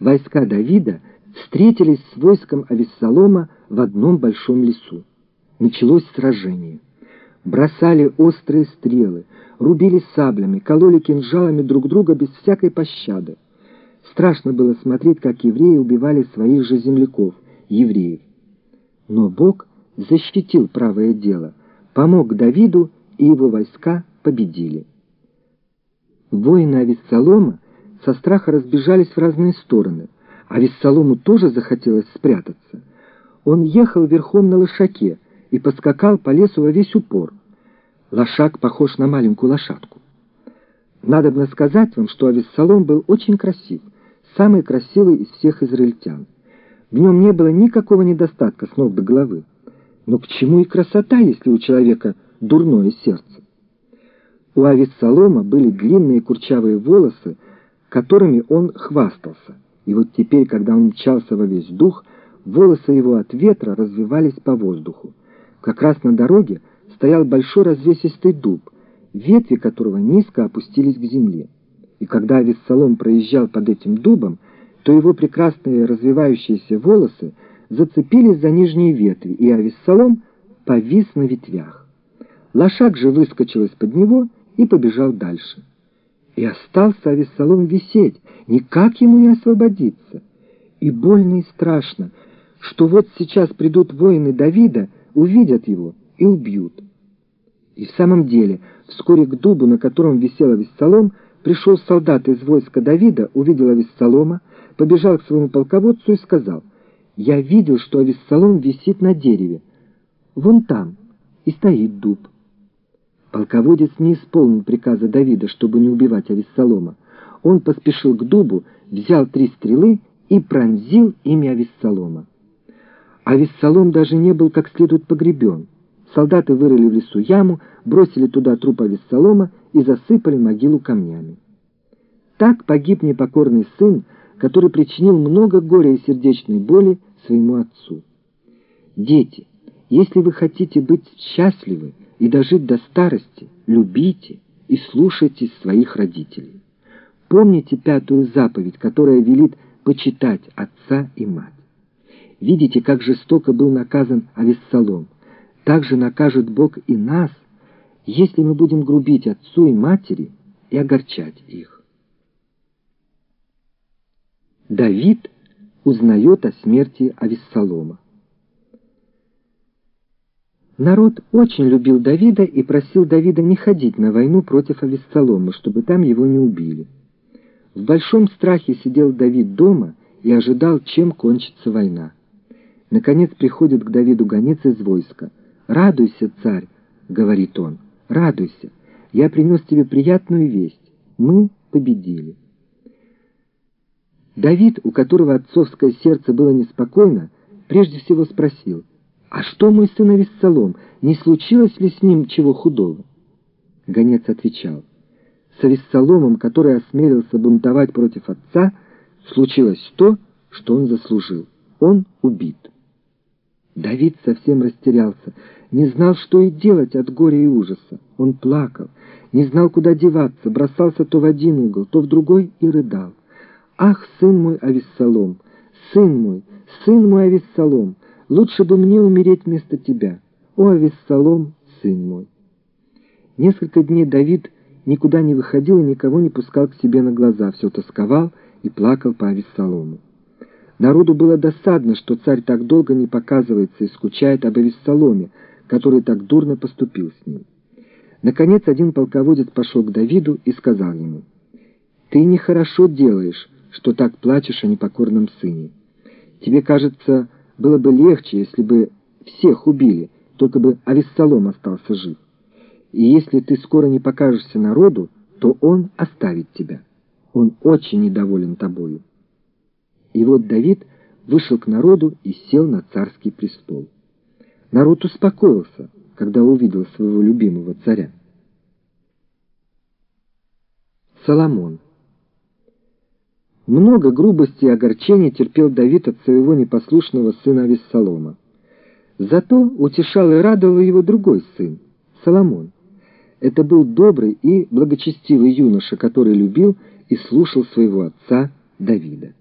войска Давида встретились с войском Авессалома в одном большом лесу. Началось сражение. Бросали острые стрелы, рубили саблями, кололи кинжалами друг друга без всякой пощады. Страшно было смотреть, как евреи убивали своих же земляков, евреев. Но Бог защитил правое дело, помог Давиду, и его войска победили. Воины Авессалома со страха разбежались в разные стороны. Авессалому тоже захотелось спрятаться. Он ехал верхом на лошаке и поскакал по лесу во весь упор. Лошак похож на маленькую лошадку. Надобно сказать вам, что Авессалом был очень красив, самый красивый из всех израильтян. В нем не было никакого недостатка с ног до головы. Но к чему и красота, если у человека дурное сердце? У Авессалома были длинные курчавые волосы, которыми он хвастался. И вот теперь, когда он мчался во весь дух, волосы его от ветра развивались по воздуху. Как раз на дороге стоял большой развесистый дуб, ветви которого низко опустились к земле. И когда Авессалом проезжал под этим дубом, то его прекрасные развивающиеся волосы зацепились за нижние ветви, и Авессалом повис на ветвях. Лошак же выскочил из-под него и побежал дальше. И остался Авессалом висеть, никак ему не освободиться. И больно и страшно, что вот сейчас придут воины Давида, увидят его и убьют. И в самом деле, вскоре к дубу, на котором висел Авессалом, пришел солдат из войска Давида, увидел Авессалома, побежал к своему полководцу и сказал: «Я видел, что Авессалом висит на дереве. Вон там и стоит дуб». Полководец не исполнил приказа Давида, чтобы не убивать Авессалома. Он поспешил к дубу, взял 3 стрелы и пронзил ими Авессалома. Авессалом даже не был как следует погребен. Солдаты вырыли в лесу яму, бросили туда труп Авессалома и засыпали могилу камнями. Так погиб непокорный сын, который причинил много горя и сердечной боли своему отцу. Дети, если вы хотите быть счастливы и дожить до старости, любите и слушайтесь своих родителей. Помните 5-ю заповедь, которая велит почитать отца и мать. Видите, как жестоко был наказан Авессалом. Так же накажет Бог и нас, если мы будем грубить отцу и матери и огорчать их. Давид узнает о смерти Авессалома. Народ очень любил Давида и просил Давида не ходить на войну против Авессалома, чтобы там его не убили. В большом страхе сидел Давид дома и ожидал, чем кончится война. Наконец приходит к Давиду гонец из войска. «Радуйся, царь», — говорит он, — «радуйся, я принес тебе приятную весть, мы победили». Давид, у которого отцовское сердце было неспокойно, прежде всего спросил: «А что мой сын Авессалом, не случилось ли с ним чего худого?» Гонец отвечал: «С Авессаломом, который осмелился бунтовать против отца, случилось то, что он заслужил. Он убит». Давид совсем растерялся, не знал, что и делать от горя и ужаса. Он плакал, не знал, куда деваться, бросался то в один угол, то в другой и рыдал. «Ах, сын мой Авессалом, сын мой Авессалом, лучше бы мне умереть вместо тебя. О, Авессалом, сын мой!» Несколько дней Давид никуда не выходил и никого не пускал к себе на глаза, все тосковал и плакал по Авессалому. Народу было досадно, что царь так долго не показывается и скучает об Авессаломе, который так дурно поступил с ним. Наконец один полководец пошел к Давиду и сказал ему: «Ты нехорошо делаешь, что так плачешь о непокорном сыне. Тебе, кажется, было бы легче, если бы всех убили, только бы Авессалом остался жив. И если ты скоро не покажешься народу, то он оставит тебя. Он очень недоволен тобою». И вот Давид вышел к народу и сел на царский престол. Народ успокоился, когда увидел своего любимого царя. Соломон. Много грубости и огорчений терпел Давид от своего непослушного сына Авессалома. Зато утешал и радовал его другой сын, Соломон. Это был добрый и благочестивый юноша, который любил и слушал своего отца Давида.